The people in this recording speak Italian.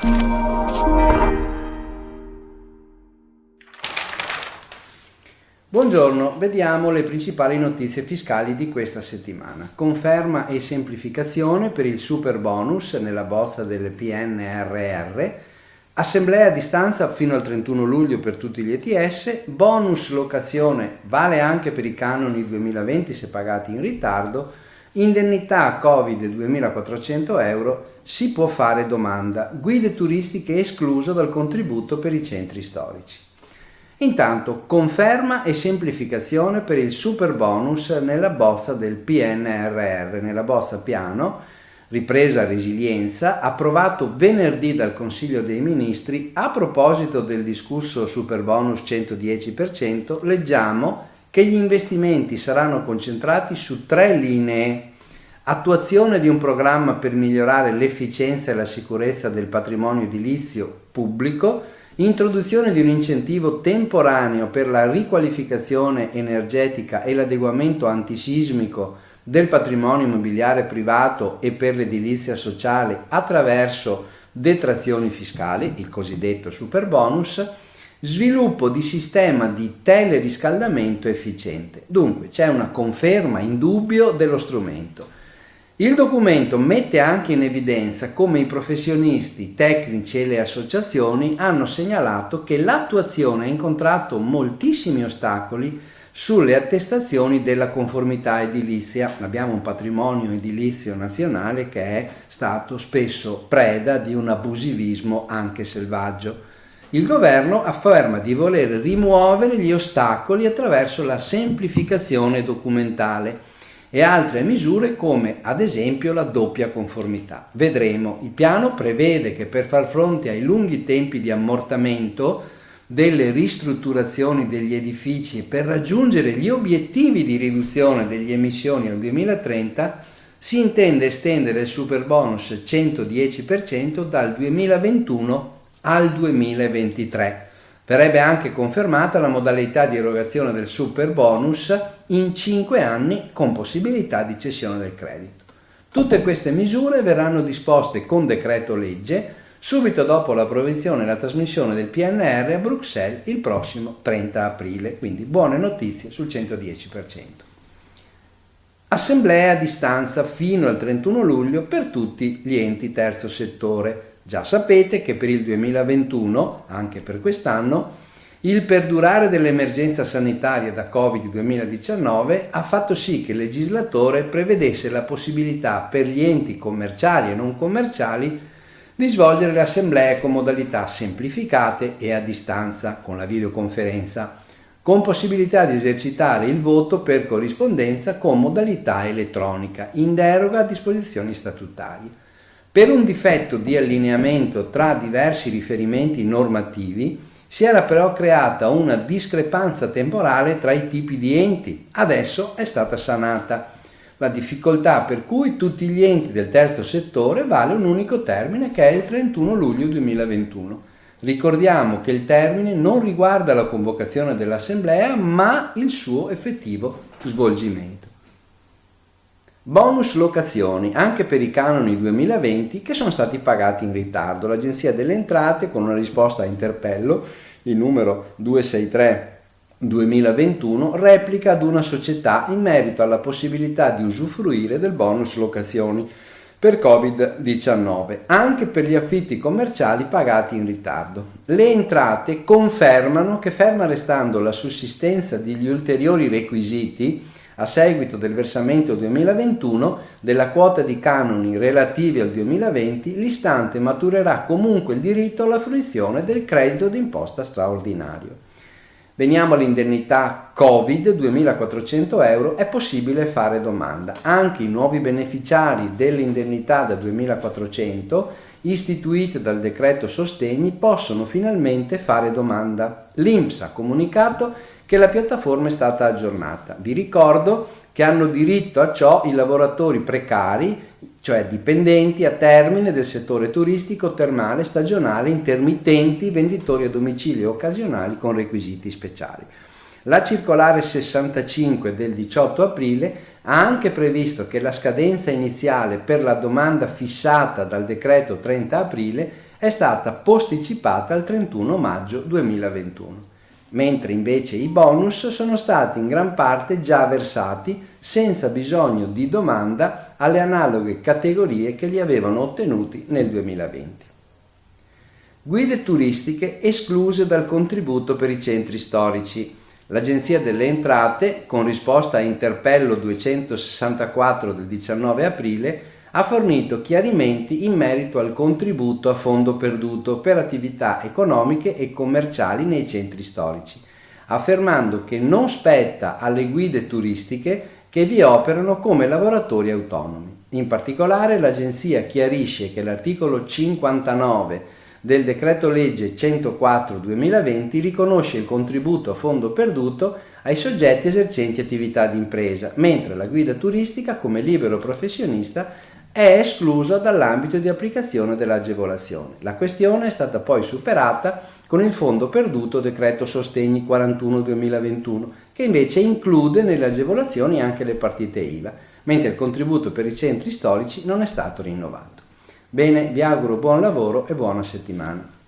Buongiorno, vediamo le principali notizie fiscali di questa settimana. Conferma e semplificazione per il super bonus nella bozza del PNRR, assemblea a distanza fino al 31 luglio per tutti gli ETS, bonus locazione vale anche per i canoni 2020 se pagati in ritardo, indennità Covid 2.400 euro, si può fare domanda, guide turistiche escluso dal contributo per i centri storici. Intanto, conferma e semplificazione per il super bonus nella bozza del PNRR, nella bozza piano, ripresa resilienza, approvato venerdì dal Consiglio dei Ministri. A proposito del discusso super bonus 110%, leggiamo che gli investimenti saranno concentrati su 3 linee: attuazione di un programma per migliorare l'efficienza e la sicurezza del patrimonio edilizio pubblico, introduzione di un incentivo temporaneo per la riqualificazione energetica e l'adeguamento antisismico del patrimonio immobiliare privato e per l'edilizia sociale attraverso detrazioni fiscali, il cosiddetto super bonus, sviluppo di sistema di teleriscaldamento efficiente. Dunque c'è una conferma indubbio dello strumento. Il documento mette anche in evidenza come i professionisti, i tecnici e le associazioni hanno segnalato che l'attuazione ha incontrato moltissimi ostacoli sulle attestazioni della conformità edilizia. Abbiamo un patrimonio edilizio nazionale che è stato spesso preda di un abusivismo anche selvaggio. Il governo afferma di voler rimuovere gli ostacoli attraverso la semplificazione documentale e altre misure come ad esempio la doppia conformità. Vedremo. Il piano prevede che per far fronte ai lunghi tempi di ammortamento delle ristrutturazioni degli edifici e per raggiungere gli obiettivi di riduzione delle emissioni al 2030 si intende estendere il super bonus 110% dal 2021 al 2023. Verrebbe anche confermata la modalità di erogazione del super bonus in 5 anni con possibilità di cessione del credito. Tutte queste misure verranno disposte con decreto legge subito dopo l'approvazione e la trasmissione del PNR a Bruxelles il prossimo 30 aprile, quindi buone notizie sul 110%. Assemblea a distanza fino al 31 luglio per tutti gli enti terzo settore. Già sapete che per il 2021, anche per quest'anno, il perdurare dell'emergenza sanitaria da Covid-19 ha fatto sì che il legislatore prevedesse la possibilità per gli enti commerciali e non commerciali di svolgere le assemblee con modalità semplificate e a distanza, con la videoconferenza, con possibilità di esercitare il voto per corrispondenza con modalità elettronica, in deroga a disposizioni statutarie. Per un difetto di allineamento tra diversi riferimenti normativi si era però creata una discrepanza temporale tra i tipi di enti. Adesso è stata sanata la difficoltà per cui tutti gli enti del terzo settore vale un unico termine che è il 31 luglio 2021. Ricordiamo che il termine non riguarda la convocazione dell'assemblea ma il suo effettivo svolgimento. Bonus locazioni anche per i canoni 2020 che sono stati pagati in ritardo. L'Agenzia delle Entrate, con una risposta a interpello, il numero 263/2021, replica ad una società in merito alla possibilità di usufruire del bonus locazioni per Covid-19, anche per gli affitti commerciali pagati in ritardo. Le entrate confermano che, ferma restando la sussistenza degli ulteriori requisiti, a seguito del versamento 2021 della quota di canoni relativi al 2020, l'istante maturerà comunque il diritto alla fruizione del credito d'imposta straordinario. Veniamo all'indennità Covid, 2.400 euro, è possibile fare domanda. Anche i nuovi beneficiari dell'indennità da 2.400, istituite dal decreto sostegni, possono finalmente fare domanda. L'INPS ha comunicato che la piattaforma è stata aggiornata. Vi ricordo che hanno diritto a ciò i lavoratori precari, cioè dipendenti a termine del settore turistico, termale, stagionale, intermittenti, venditori a domicilio occasionali con requisiti speciali. La circolare 65 del 18 aprile ha anche previsto che la scadenza iniziale per la domanda fissata dal decreto 30 aprile è stata posticipata al 31 maggio 2021, mentre invece i bonus sono stati in gran parte già versati senza bisogno di domanda alle analoghe categorie che li avevano ottenuti nel 2020. Guide turistiche escluse dal contributo per i centri storici. L'Agenzia delle Entrate, con risposta a Interpello 264 del 19 aprile, ha fornito chiarimenti in merito al contributo a fondo perduto per attività economiche e commerciali nei centri storici, affermando che non spetta alle guide turistiche che vi operano come lavoratori autonomi. In particolare, l'Agenzia chiarisce che l'articolo 59 del decreto legge 104/2020 riconosce il contributo a fondo perduto ai soggetti esercenti attività di impresa, mentre la guida turistica come libero professionista è esclusa dall'ambito di applicazione dell'agevolazione. La questione è stata poi superata con il fondo perduto decreto sostegni 41/2021, che invece include nelle agevolazioni anche le partite IVA, mentre il contributo per i centri storici non è stato rinnovato. Bene, vi auguro buon lavoro e buona settimana.